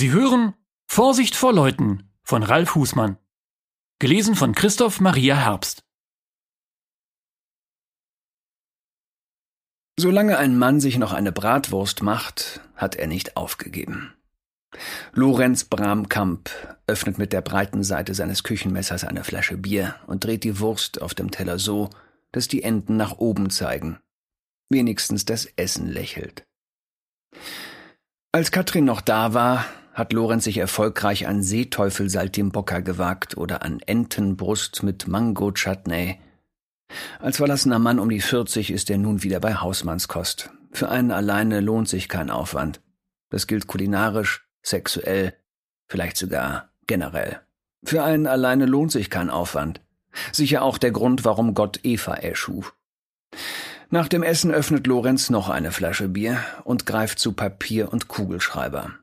Sie hören Vorsicht vor Leuten von Ralf Husmann. Gelesen von Christoph Maria Herbst. Solange ein Mann sich noch eine Bratwurst macht, hat er nicht aufgegeben. Lorenz Bramkamp öffnet mit der breiten Seite seines Küchenmessers eine Flasche Bier und dreht die Wurst auf dem Teller so, dass die Enden nach oben zeigen. Wenigstens das Essen lächelt. Als Katrin noch da war, hat Lorenz sich erfolgreich an Seeteufel-Saltimbocca gewagt oder an Entenbrust mit Mango-Chutney. Als verlassener Mann um die 40 ist er nun wieder bei Hausmannskost. Für einen alleine lohnt sich kein Aufwand. Das gilt kulinarisch, sexuell, vielleicht sogar generell. Für einen alleine lohnt sich kein Aufwand. Sicher auch der Grund, warum Gott Eva erschuf. Nach dem Essen öffnet Lorenz noch eine Flasche Bier und greift zu Papier und Kugelschreiber.